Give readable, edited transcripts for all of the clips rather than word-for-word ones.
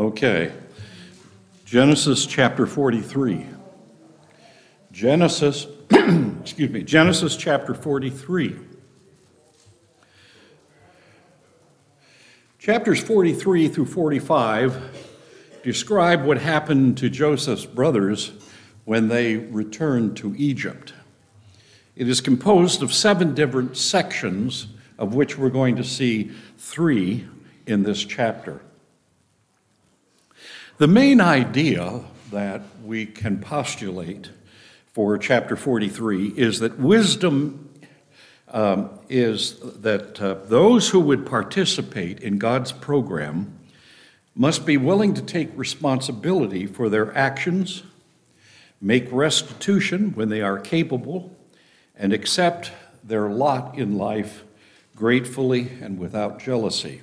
Okay. Genesis chapter 43. Genesis chapter 43. Chapters 43 through 45 describe what happened to Joseph's brothers when they returned to Egypt. It is composed of 7 different sections, of which we're going to see 3 in this chapter. The main idea that we can postulate for chapter 43 is that wisdom is that those who would participate in God's program must be willing to take responsibility for their actions, make restitution when they are capable, and accept their lot in life gratefully and without jealousy.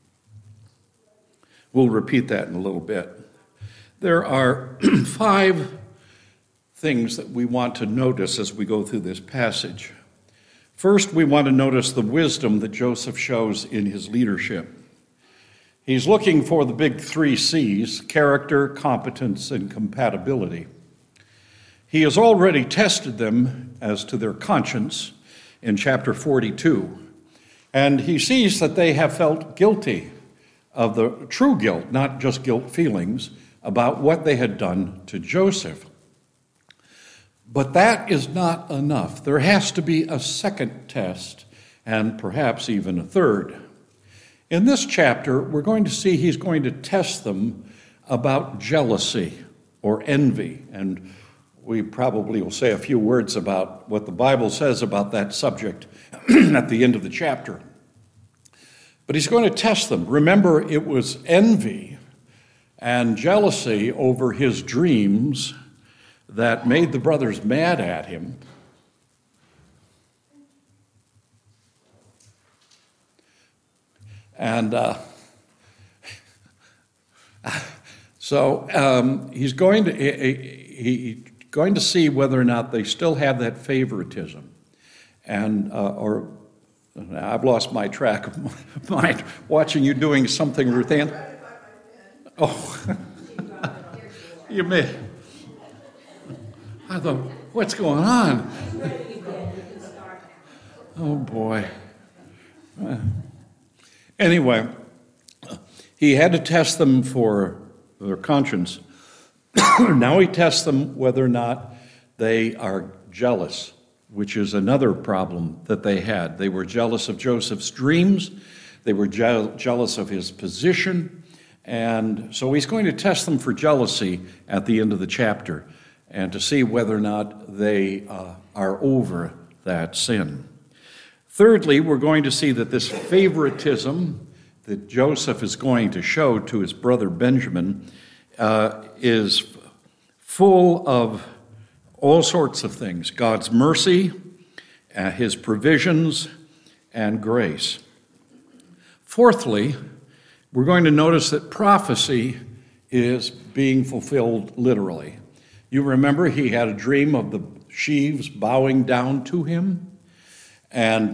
We'll repeat that in a little bit. There are 5 things that we want to notice as we go through this passage. First, we want to notice the wisdom that Joseph shows in his leadership. He's looking for the big 3 C's: character, competence, and compatibility. He has already tested them as to their conscience in chapter 42, and he sees that they have felt guilty of the true guilt, not just guilt feelings, about what they had done to Joseph. But that is not enough. There has to be a second test, and perhaps even a third. In this chapter, we're going to see he's going to test them about jealousy or envy, and we probably will say a few words about what the Bible says about that subject at the end of the chapter. But he's going to test them. Remember, it was envy and jealousy over his dreams that made the brothers mad at him. And so he's going to see whether or not they still have that favoritism. And or I've lost my track of mind watching you doing something, Ruth Ann. Oh, you may. I thought, what's going on? Oh, boy. Anyway, he had to test them for their conscience. Now he tests them whether or not they are jealous, which is another problem that they had. They were jealous of Joseph's dreams. They were jealous of his position. And so he's going to test them for jealousy at the end of the chapter and to see whether or not they are over that sin. Thirdly, we're going to see that this favoritism that Joseph is going to show to his brother Benjamin is full of all sorts of things: God's mercy, his provisions, and grace. Fourthly, we're going to notice that prophecy is being fulfilled literally. You remember he had a dream of the sheaves bowing down to him, and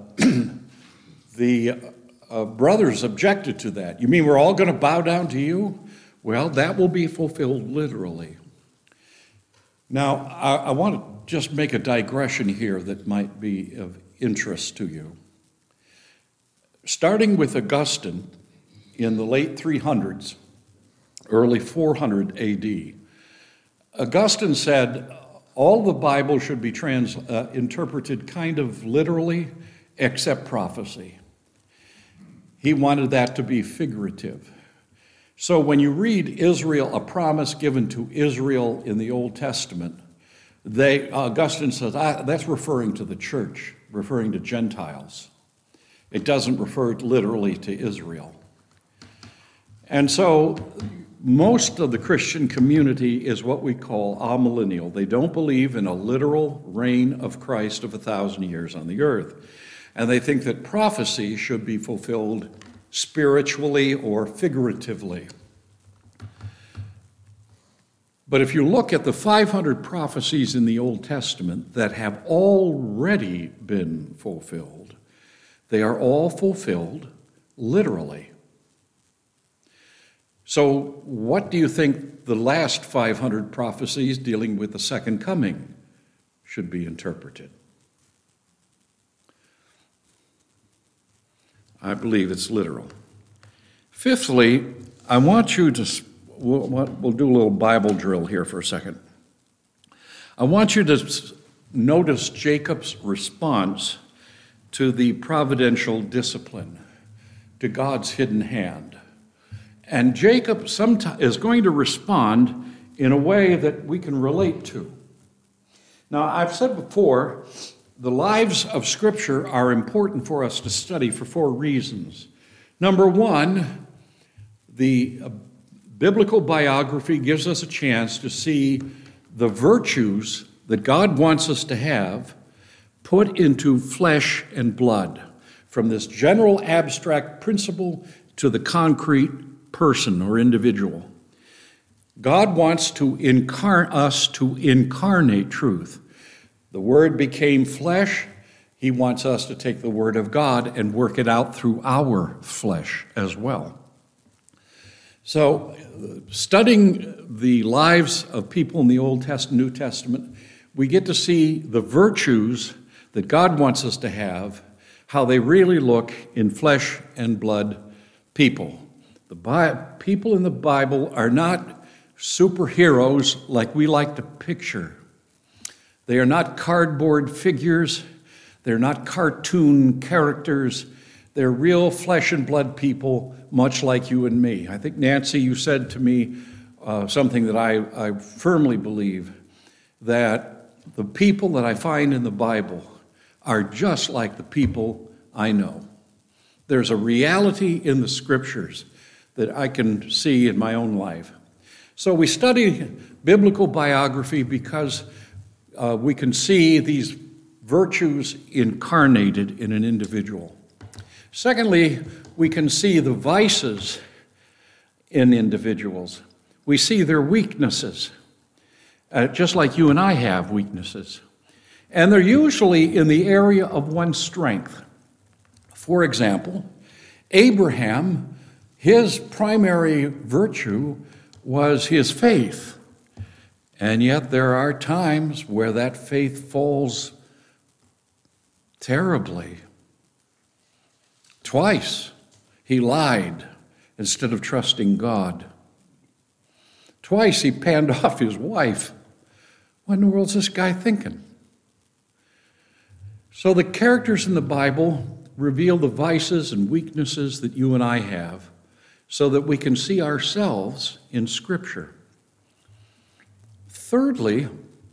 the brothers objected to that. You mean we're all going to bow down to you? Well, that will be fulfilled literally. Now, I want to just make a digression here that might be of interest to you. Starting with Augustine in the late 300s, early 400 AD, Augustine said all the Bible should be interpreted kind of literally, except prophecy. He wanted that to be figurative. So when you read Israel, a promise given to Israel in the Old Testament, Augustine says that's referring to the church, referring to Gentiles. It doesn't refer literally to Israel. And so most of the Christian community is what we call amillennial. They don't believe in a literal reign of Christ of 1,000 years on the earth. And they think that prophecy should be fulfilled spiritually or figuratively. But if you look at the 500 prophecies in the Old Testament that have already been fulfilled, they are all fulfilled literally. So what do you think the last 500 prophecies dealing with the second coming should be interpreted? I believe it's literal. Fifthly, I want you to, we'll do a little Bible drill here for a second. I want you to notice Jacob's response to the providential discipline, to God's hidden hand. And Jacob is going to respond in a way that we can relate to. Now, I've said before, the lives of Scripture are important for us to study for 4 reasons. Number one, the biblical biography gives us a chance to see the virtues that God wants us to have put into flesh and blood, from this general abstract principle to the concrete person or individual. God wants to us to incarnate truth. The Word became flesh. He wants us to take the Word of God and work it out through our flesh as well. So, studying the lives of people in the Old Testament, New Testament, we get to see the virtues that God wants us to have, how they really look in flesh and blood people. The people in the Bible are not superheroes like we like to picture. They are not cardboard figures. They're not cartoon characters. They're real flesh and blood people, much like you and me. I think, Nancy, you said to me something that I firmly believe, that the people that I find in the Bible are just like the people I know. There's a reality in the Scriptures that I can see in my own life. So we study biblical biography because we can see these virtues incarnated in an individual. Secondly, we can see the vices in individuals. We see their weaknesses, just like you and I have weaknesses. And they're usually in the area of one's strength. For example, Abraham, his primary virtue was his faith. And yet there are times where that faith falls terribly. Twice he lied instead of trusting God. Twice he panned off his wife. What in the world's this guy thinking? So the characters in the Bible reveal the vices and weaknesses that you and I have so that we can see ourselves in Scripture. Thirdly,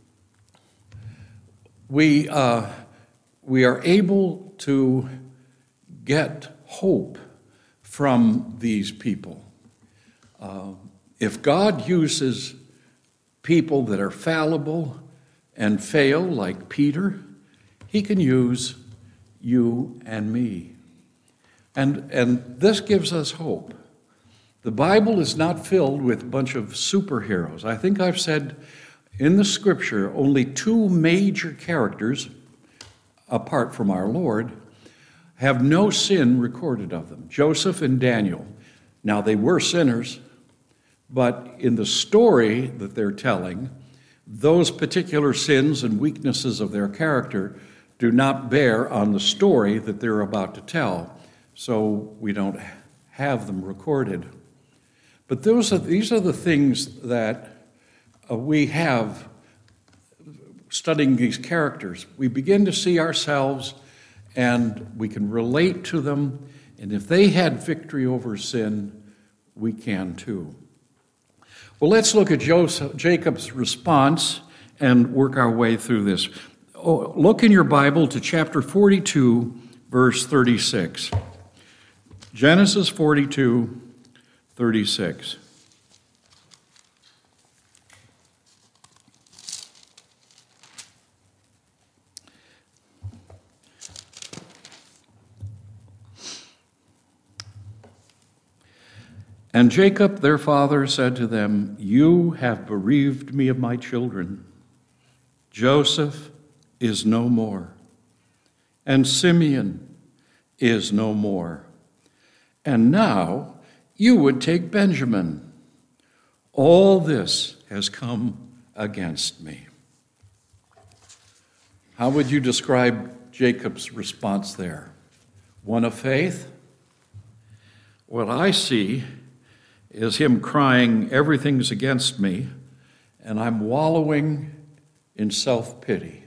we are able to get hope from these people. If God uses people that are fallible and fail, like Peter, he can use you and me. And this gives us hope. The Bible is not filled with a bunch of superheroes. I think I've said in the Scripture only 2 major characters, apart from our Lord, have no sin recorded of them, Joseph and Daniel. Now, they were sinners, but in the story that they're telling, those particular sins and weaknesses of their character do not bear on the story that they're about to tell, so we don't have them recorded. But these are the things that we have studying these characters. We begin to see ourselves and we can relate to them, and if they had victory over sin, we can too. Well, let's look at Jacob's response and work our way through this. Look in your Bible to chapter 42, verse 36. Genesis 42, 36. And Jacob, their father, said to them, "You have bereaved me of my children. Joseph is no more, and Simeon is no more. And now you would take Benjamin, All this has come against me. How would you describe Jacob's response there? One of faith? What I see is him crying, everything's against me, and I'm wallowing in self-pity.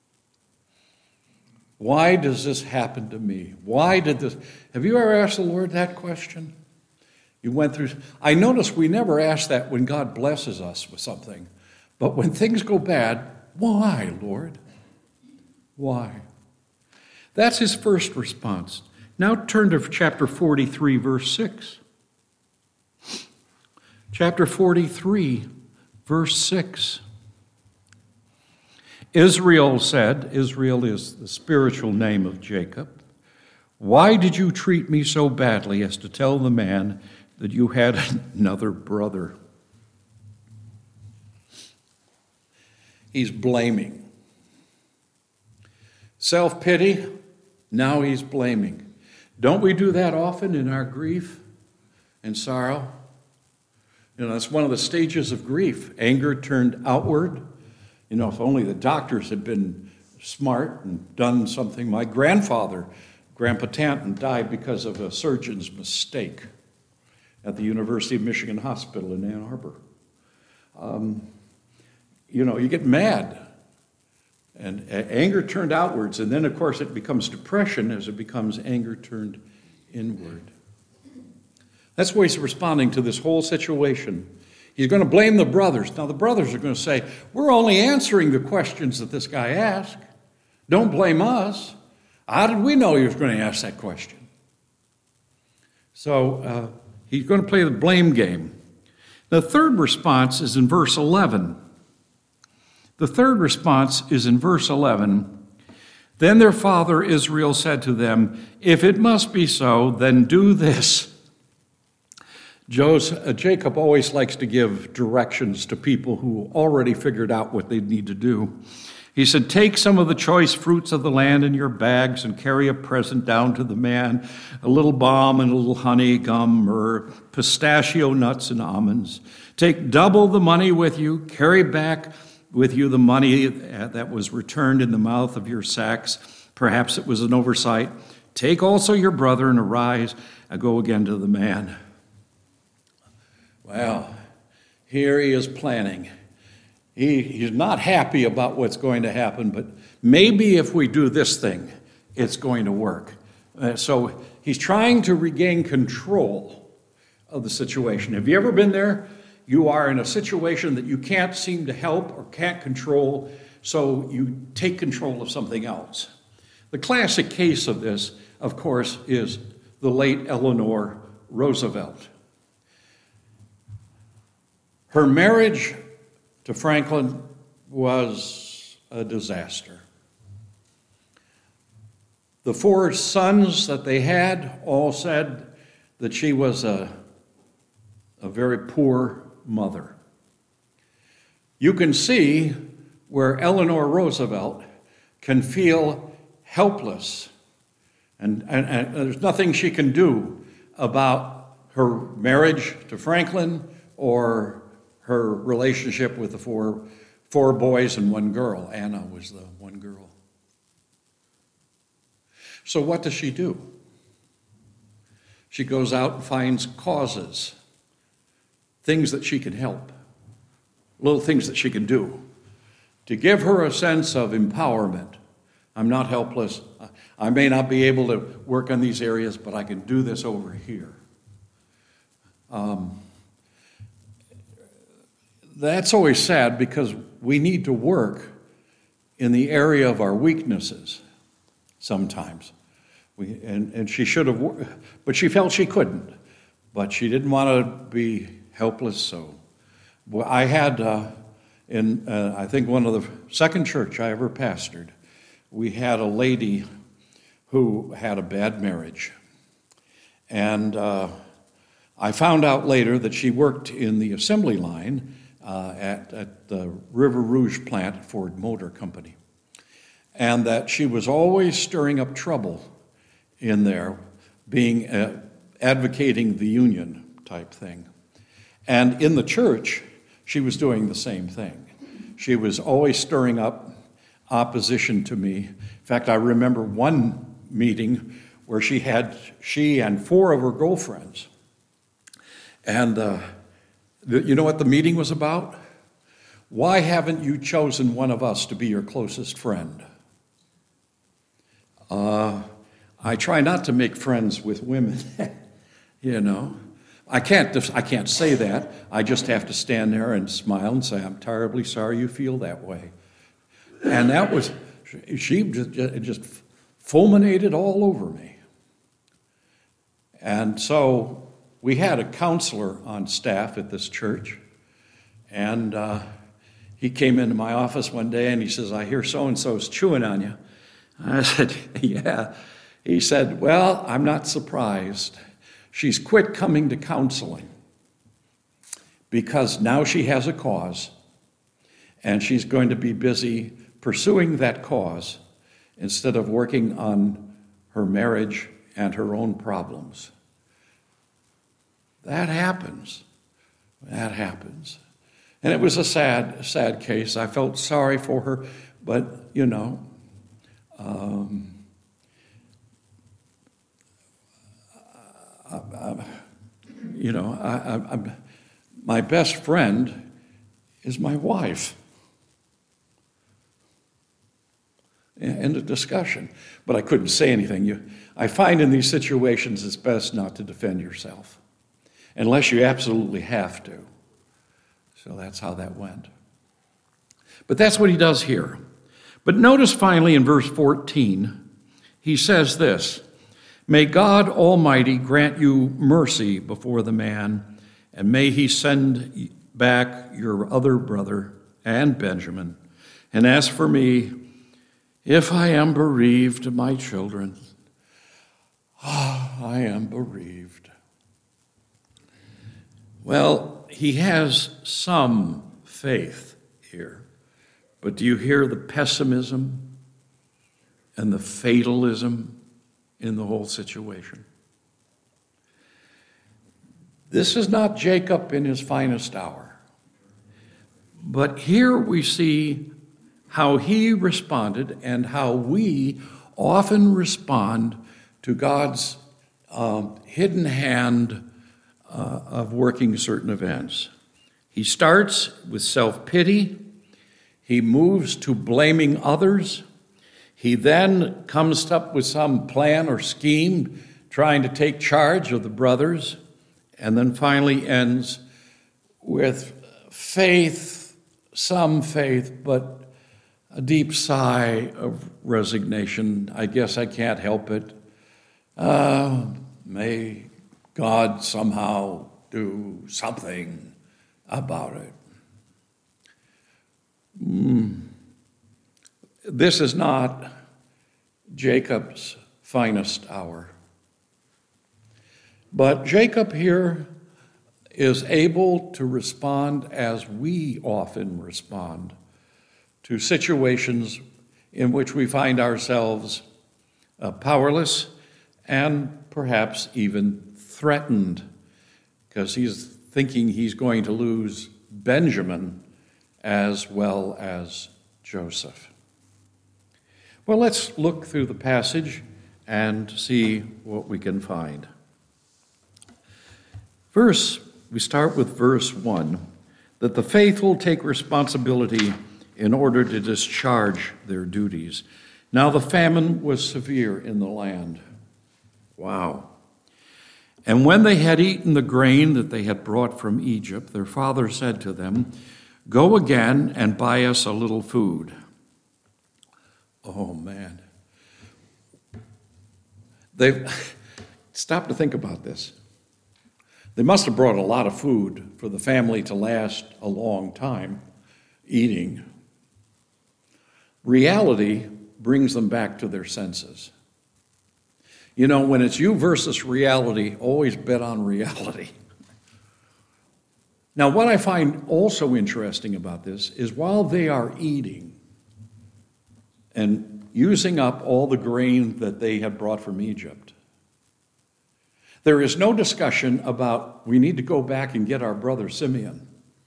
Why does this happen to me? Why did this? Have you ever asked the Lord that question? You went through. I notice we never ask that when God blesses us with something. But when things go bad, why, Lord? Why? That's his first response. Now turn to chapter 43, verse 6. Chapter 43, verse 6. Israel said, Israel is the spiritual name of Jacob, why did you treat me so badly as to tell the man that you had another brother? He's blaming. Self-pity, now he's blaming. Don't we do that often in our grief and sorrow? That's one of the stages of grief. Anger turned outward. If only the doctors had been smart and done something. My grandfather, Grandpa Tanton, died because of a surgeon's mistake at the University of Michigan Hospital in Ann Arbor. You get mad, and anger turned outwards, and then, of course, it becomes depression as it becomes anger turned inward. That's why he's responding to this whole situation. He's going to blame the brothers. Now, the brothers are going to say, we're only answering the questions that this guy asked. Don't blame us. How did we know he was going to ask that question? So he's going to play the blame game. The third response is in verse 11. The third response is in verse 11. Then their father Israel said to them, if it must be so, then do this. Jacob always likes to give directions to people who already figured out what they need to do. He said, take some of the choice fruits of the land in your bags and carry a present down to the man, a little balm and a little honey, gum, myrrh, pistachio nuts and almonds. Take double the money with you. Carry back with you the money that was returned in the mouth of your sacks. Perhaps it was an oversight. Take also your brother and arise and go again to the man. Well, here he is planning. He's not happy about what's going to happen, but maybe if we do this thing, it's going to work. So he's trying to regain control of the situation. Have you ever been there? You are in a situation that you can't seem to help or can't control, so you take control of something else. The classic case of this, of course, is the late Eleanor Roosevelt. Her marriage to Franklin was a disaster. The 4 sons that they had all said that she was a very poor mother. You can see where Eleanor Roosevelt can feel helpless, and there's nothing she can do about her marriage to Franklin or her relationship with the four boys and 1 girl. Anna was the 1 girl. So what does she do? She goes out and finds causes, things that she can help, little things that she can do to give her a sense of empowerment. I'm not helpless. I may not be able to work on these areas, but I can do this over here. That's always sad because we need to work in the area of our weaknesses sometimes. And she should have, but she felt she couldn't. But she didn't want to be helpless. So I had, I think one of the second church I ever pastored, we had a lady who had a bad marriage. And I found out later that she worked in the assembly line at the River Rouge plant at Ford Motor Company, and that she was always stirring up trouble in there, being advocating the union type thing. And in the church, she was doing the same thing. She was always stirring up opposition to me. In fact, I remember one meeting where she and 4 of her girlfriends. And you know what the meeting was about? Why haven't you chosen one of us to be your closest friend? I try not to make friends with women, you know. I can't say that. I just have to stand there and smile and say, I'm terribly sorry you feel that way. And that was, she just fulminated all over me. And so we had a counselor on staff at this church, and he came into my office one day and he says, I hear so-and-so's chewing on you. I said, yeah. He said, well, I'm not surprised. She's quit coming to counseling because now she has a cause, and she's going to be busy pursuing that cause instead of working on her marriage and her own problems. That happens. That happens. And it was a sad case. I felt sorry for her, but, you know, my best friend is my wife. End of discussion. But I couldn't say anything. I find in these situations it's best not to defend yourself, unless you absolutely have to. So that's how that went. But that's what he does here. But notice finally in verse 14, he says this, may God Almighty grant you mercy before the man, and may he send back your other brother and Benjamin. And as for me, if I am bereaved of my children, I am bereaved. Well, he has some faith here, but do you hear the pessimism and the fatalism in the whole situation? This is not Jacob in his finest hour, but here we see how he responded and how we often respond to God's hidden hand of working certain events. He starts with self-pity. He moves to blaming others. He then comes up with some plan or scheme trying to take charge of the brothers, and then finally ends with faith, some faith, but a deep sigh of resignation. I guess I can't help it. May God somehow do something about it. This is not Jacob's finest hour. But Jacob here is able to respond as we often respond to situations in which we find ourselves powerless and perhaps even threatened, because he's thinking he's going to lose Benjamin as well as Joseph. Well, let's look through the passage and see what we can find. We start with verse 1, that the faithful take responsibility in order to discharge their duties. Now the famine was severe in the land. Wow. And when they had eaten the grain that they had brought from Egypt, their father said to them, go again and buy us a little food. Oh, man. Stop to think about this. They must have brought a lot of food for the family to last a long time eating. Reality brings them back to their senses. You know, when it's you versus reality, always bet on reality. Now, what I find also interesting about this is while they are eating and using up all the grain that they had brought from Egypt, There is no discussion about we need to go back and get our brother Simeon.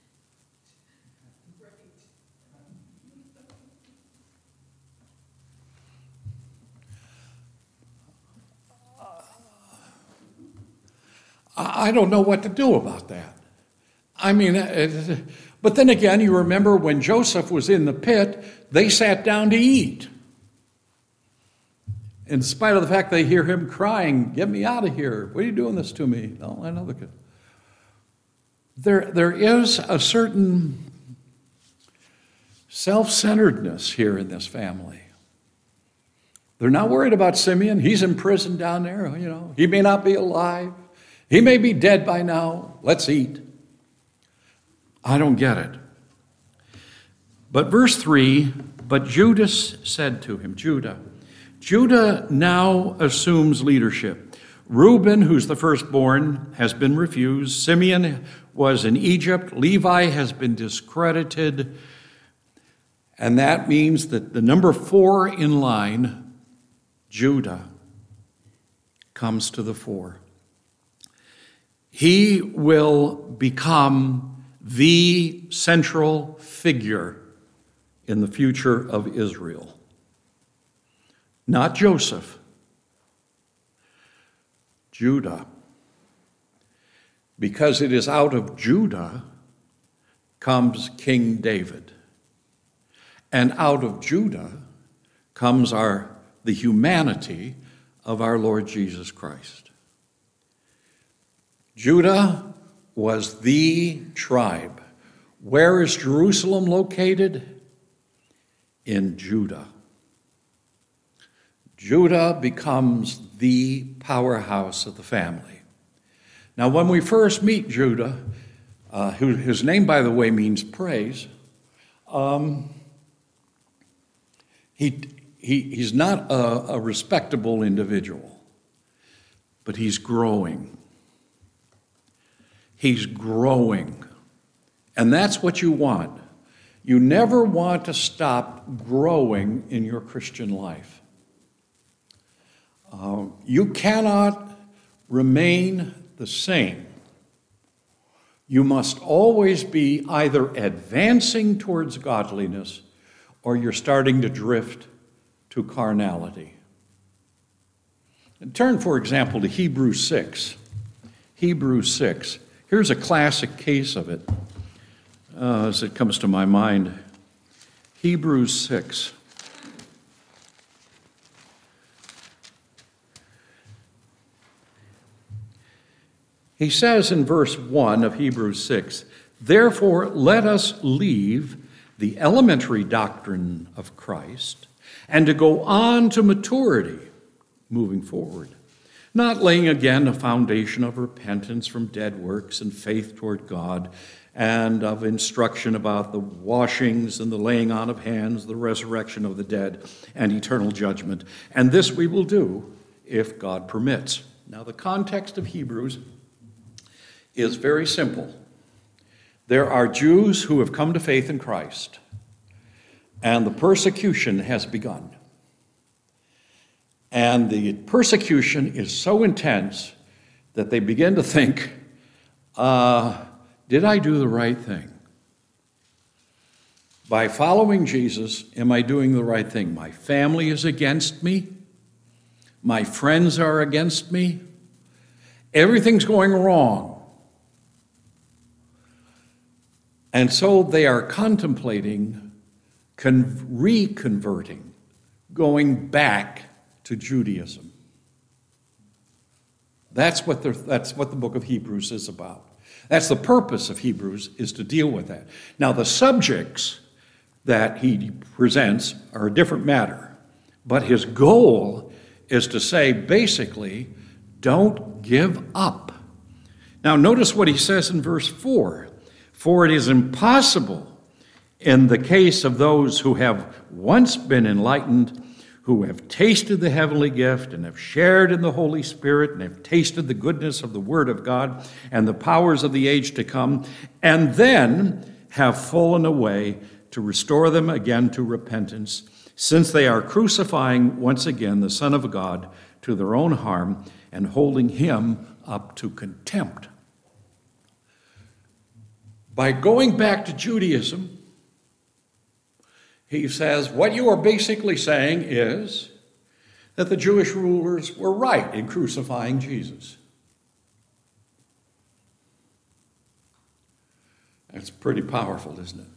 I don't know what to do about that. I mean, but then again, you remember when Joseph was in the pit, they sat down to eat. In spite of the fact they hear him crying, "Get me out of here. What are you doing this to me?" No, I know the kid. There is a certain self-centeredness here in this family. They're not worried about Simeon. He's in prison down there, He may not be alive. He may be dead by now. Let's eat. I don't get it. But verse 3, but Judas said to him, Judah now assumes leadership. Reuben, who's the firstborn, has been refused. Simeon was in Egypt. Levi has been discredited. And that means that the number 4 in line, Judah, comes to the fore. He will become the central figure in the future of Israel. Not Joseph, Judah. Because it is out of Judah comes King David. And out of Judah comes the humanity of our Lord Jesus Christ. Judah was the tribe. Where is Jerusalem located? In Judah. Judah becomes the powerhouse of the family. Now, when we first meet Judah, whose name, by the way, means praise, he's not a respectable individual, but he's growing. He's growing. And that's what you want. You never want to stop growing in your Christian life. You cannot remain the same. You must always be either advancing towards godliness or you're starting to drift to carnality. And turn, for example, to Hebrews 6. Hebrews 6. Here's a classic case of it, as it comes to my mind. Hebrews 6. He says in verse 1 of Hebrews 6, "Therefore let us leave the elementary doctrine of Christ and to go on to maturity," moving forward. "Not laying again a foundation of repentance from dead works and faith toward God, and of instruction about the washings and the laying on of hands, the resurrection of the dead, and eternal judgment. And this we will do if God permits." Now, the context of Hebrews is very simple. There are Jews who have come to faith in Christ, and the persecution has begun. And the persecution is so intense that they begin to think, did I do the right thing? By following Jesus, am I doing the right thing? My family is against me. My friends are against me. Everything's going wrong. And so they are contemplating reconverting, going back to Judaism. That's what the book of Hebrews is about. That's the purpose of Hebrews, is to deal with that. Now, the subjects that he presents are a different matter, but his goal is to say, basically, don't give up. Now, notice what he says in verse 4. "For it is impossible in the case of those who have once been enlightened, who have tasted the heavenly gift and have shared in the Holy Spirit and have tasted the goodness of the Word of God and the powers of the age to come, and then have fallen away, to restore them again to repentance, since they are crucifying once again the Son of God to their own harm and holding him up to contempt. By going back to Judaism, he says, what you are basically saying is that the Jewish rulers were right in crucifying Jesus. That's pretty powerful, isn't it?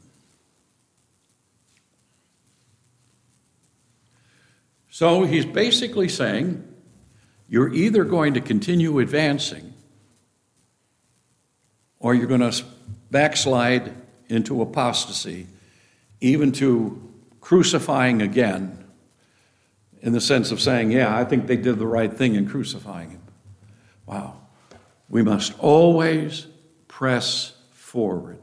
So he's basically saying, you're either going to continue advancing or you're going to backslide into apostasy, even to crucifying again, in the sense of saying, yeah, I think they did the right thing in crucifying him. Wow. We must always press forward.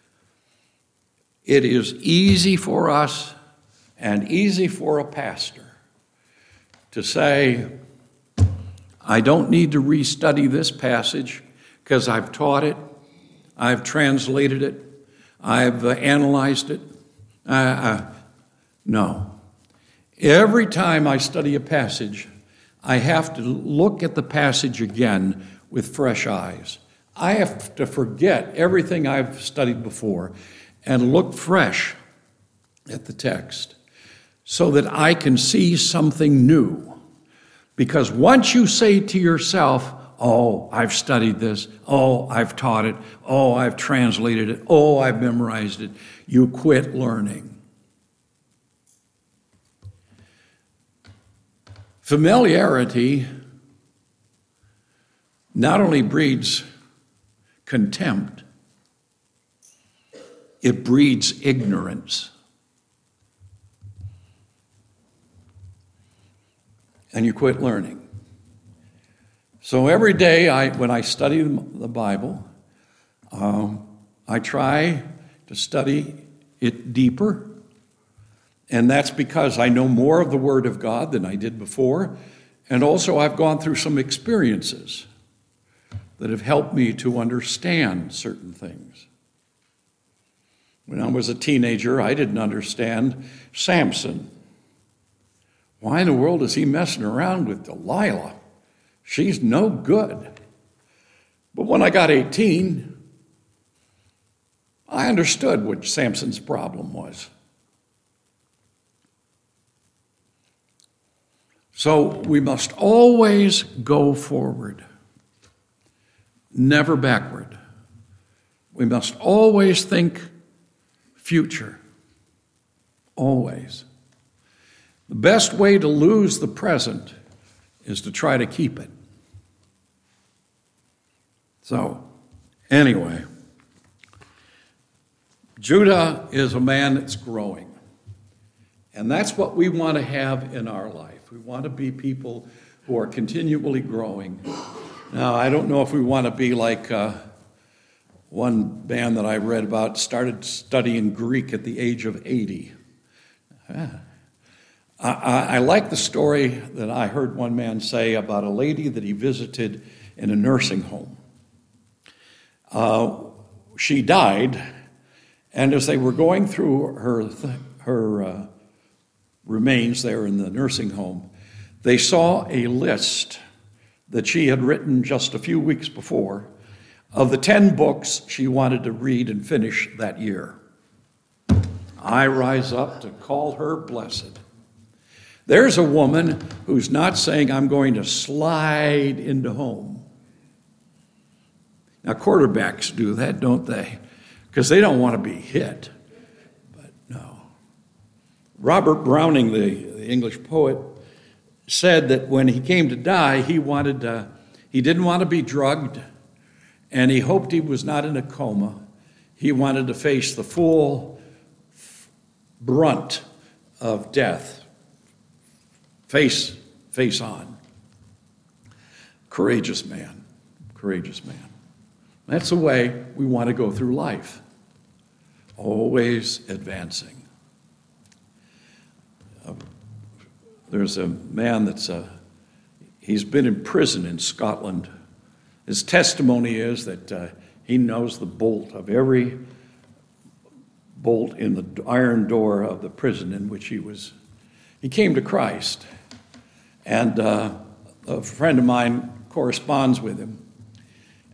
It is easy for us and easy for a pastor to say, I don't need to restudy this passage because I've taught it, I've translated it, I've analyzed it. No. Every time I study a passage, I have to look at the passage again with fresh eyes. I have to forget everything I've studied before and look fresh at the text so that I can see something new. Because once you say to yourself, oh, I've studied this, oh, I've taught it, oh, I've translated it, oh, I've memorized it, you quit learning. Familiarity not only breeds contempt, it breeds ignorance. And you quit learning. So every day when I study the Bible, I try to study it deeper. And that's because I know more of the Word of God than I did before. And also I've gone through some experiences that have helped me to understand certain things. When I was a teenager, I didn't understand Samson. Why in the world is he messing around with Delilah? She's no good. But when I got 18, I understood what Samson's problem was. So we must always go forward, never backward. We must always think future, always. The best way to lose the present is to try to keep it. So, anyway, Judah is a man that's growing. And that's what we want to have in our life. We want to be people who are continually growing. Now, I don't know if we want to be like one man that I read about started studying Greek at the age of 80. I like the story that I heard one man say about a lady that he visited in a nursing home. She died, and as they were going through her remains there in the nursing home, they saw a list that she had written just a few weeks before of the 10 books she wanted to read and finish that year. I rise up to call her blessed. There's a woman who's not saying, I'm going to slide into home. Now, quarterbacks do that, don't they? Because they don't want to be hit. But no. Robert Browning, the English poet, said that when he came to die, he didn't want to be drugged, and he hoped he was not in a coma. He wanted to face the full brunt of death, face on. Courageous man, courageous man. That's the way we want to go through life, always advancing. There's a man he's been in prison in Scotland. His testimony is that he knows the bolt of every bolt in the iron door of the prison in which he was. He came to Christ, and a friend of mine corresponds with him.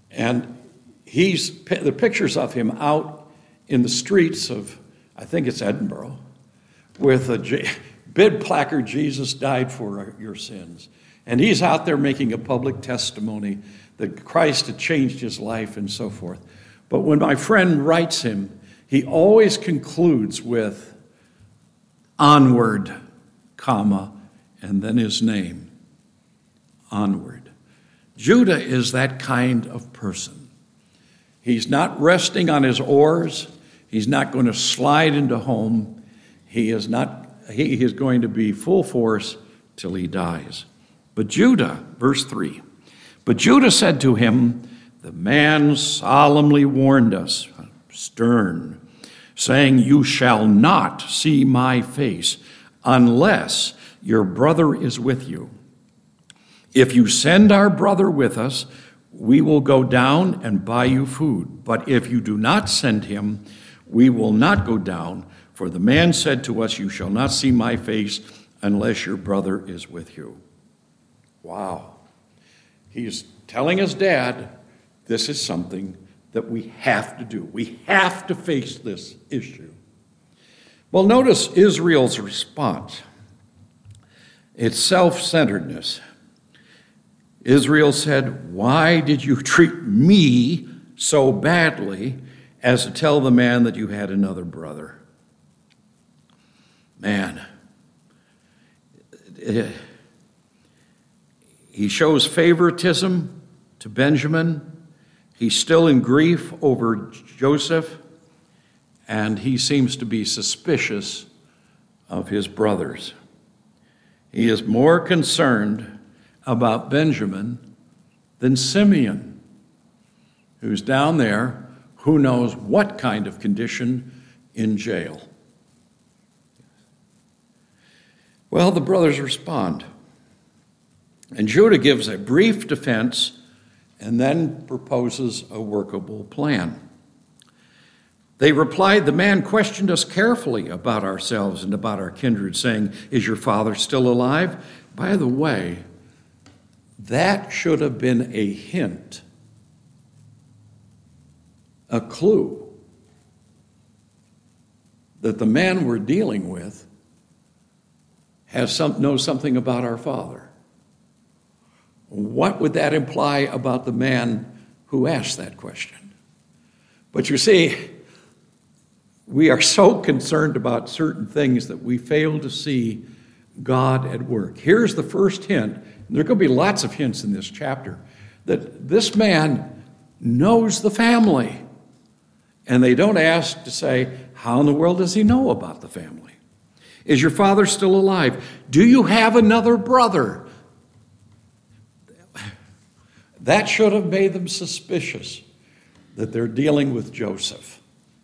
And the pictures of him out in the streets of, I think it's Edinburgh, with a big placard, Jesus died for your sins. And he's out there making a public testimony that Christ had changed his life and so forth. But when my friend writes him, he always concludes with onward, comma, and then his name. Onward. Judah is that kind of person. He's not resting on his oars. He's not going to slide into home. He is going to be full force till he dies. But Judah, verse 3, but Judah said to him, the man solemnly warned us, stern, saying, you shall not see my face unless your brother is with you. If you send our brother with us, we will go down and buy you food. But if you do not send him, we will not go down. For the man said to us, you shall not see my face unless your brother is with you. Wow. He's telling his dad, this is something that we have to do. We have to face this issue. Well, notice Israel's response. It's self-centeredness. Israel said, why did you treat me so badly as to tell the man that you had another brother? Man, he shows favoritism to Benjamin. He's still in grief over Joseph, and he seems to be suspicious of his brothers. He is more concerned about Benjamin than Simeon, who's down there, who knows what kind of condition, in jail. Well, the brothers respond. And Judah gives a brief defense and then proposes a workable plan. They replied, the man questioned us carefully about ourselves and about our kindred, saying, is your father still alive? By the way, that should have been a hint, a clue, that the man we're dealing with knows something about our father. What would that imply about the man who asked that question? But you see, we are so concerned about certain things that we fail to see God at work. Here's the first hint. There are going to be lots of hints in this chapter that this man knows the family. And they don't ask to say, how in the world does he know about the family? Is your father still alive? Do you have another brother? That should have made them suspicious that they're dealing with Joseph.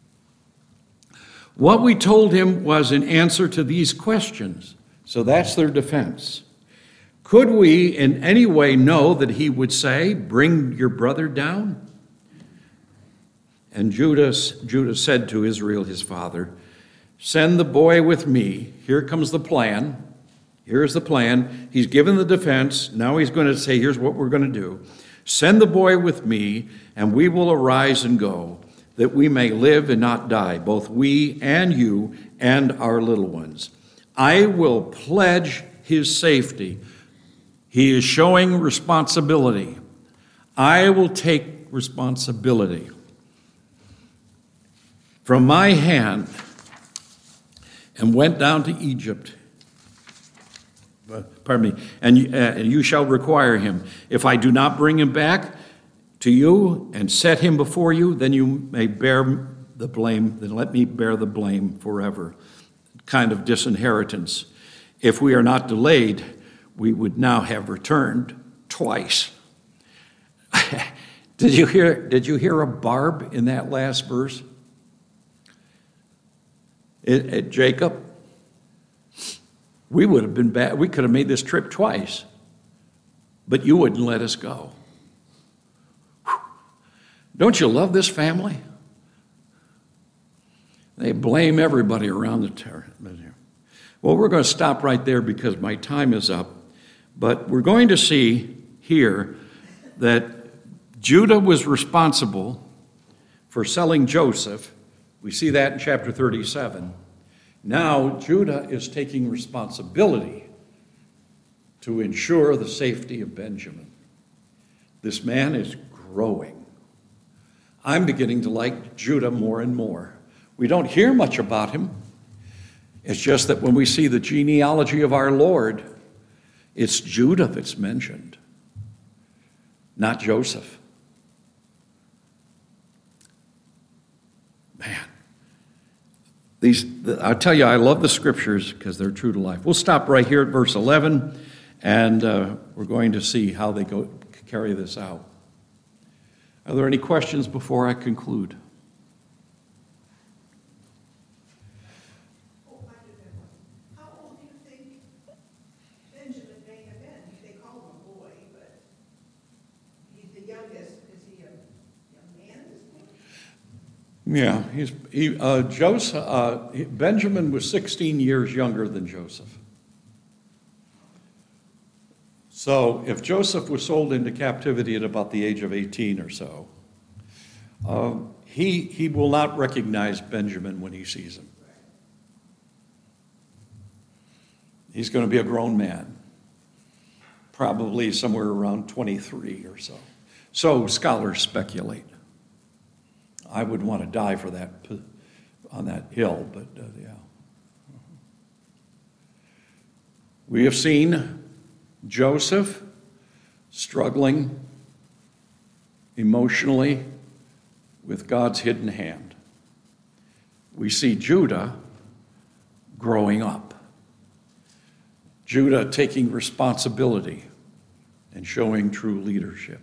What we told him was an answer to these questions. So that's their defense. Could we in any way know that he would say, bring your brother down? And Judah said to Israel, his father, send the boy with me. Here comes the plan. Here's the plan. He's given the defense. Now he's going to say, here's what we're going to do. Send the boy with me, and we will arise and go, that we may live and not die, both we and you and our little ones. I will pledge his safety. He is showing responsibility. I will take responsibility. From my hand, and went down to Egypt. And you shall require him. If I do not bring him back to you and set him before you, then you may bear the blame. Then let me bear the blame forever. Kind of disinheritance. If we are not delayed, we would now have returned twice. Did you hear a barb in that last verse? Jacob, we would have been bad. We could have made this trip twice, but you wouldn't let us go. Whew. Don't you love this family? They blame everybody around the town. Well, we're going to stop right there because my time is up. But we're going to see here that Judah was responsible for selling Joseph. We see that in chapter 37. Now Judah is taking responsibility to ensure the safety of Benjamin. This man is growing. I'm beginning to like Judah more and more. We don't hear much about him. It's just that when we see the genealogy of our Lord, it's Judah that's mentioned, not Joseph. Man, I tell you, I love the scriptures because they're true to life. We'll stop right here at verse 11, and we're going to see how they carry this out. Are there any questions before I conclude? How old do you think Benjamin may have been? They call him a boy, but he's the youngest. Is he a young man at this point? Yeah, Benjamin was 16 years younger than Joseph. So if Joseph was sold into captivity at about the age of 18 or so, he will not recognize Benjamin when he sees him. He's going to be a grown man, probably somewhere around 23 or so. So scholars speculate. I would want to die for that on that hill, but yeah. We have seen Joseph struggling emotionally with God's hidden hand. We see Judah growing up. Judah taking responsibility and showing true leadership.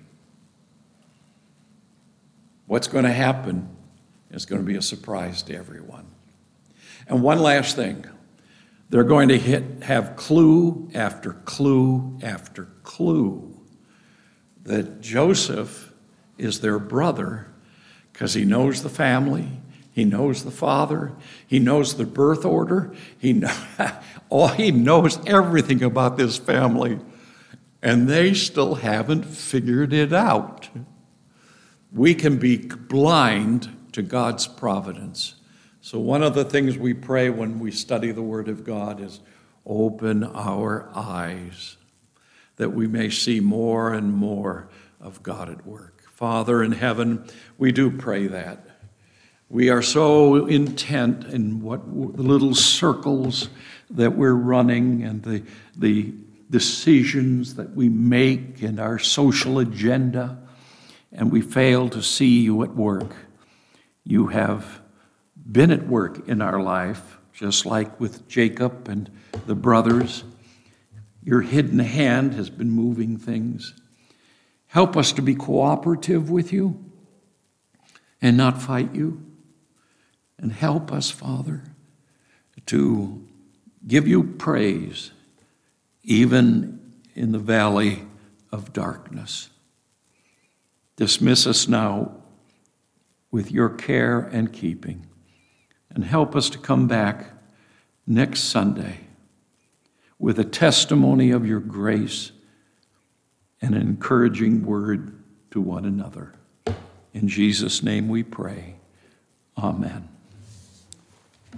What's going to happen is going to be a surprise to everyone. And one last thing. They're going to have clue after clue after clue that Joseph is their brother because he knows the family, he knows the father, he knows the birth order, he knows everything about this family, and they still haven't figured it out. We can be blind to God's providence. So one of the things we pray when we study the Word of God is open our eyes that we may see more and more of God at work. Father in heaven, we do pray that. We are so intent in what the little circles that we're running and the decisions that we make and our social agenda, and we fail to see you at work. You have been at work in our life, just like with Jacob and the brothers. Your hidden hand has been moving things. Help us to be cooperative with you and not fight you. And help us, Father, to give you praise even in the valley of darkness. Dismiss us now with your care and keeping. And help us to come back next Sunday with a testimony of your grace and an encouraging word to one another. In Jesus' name we pray. Amen.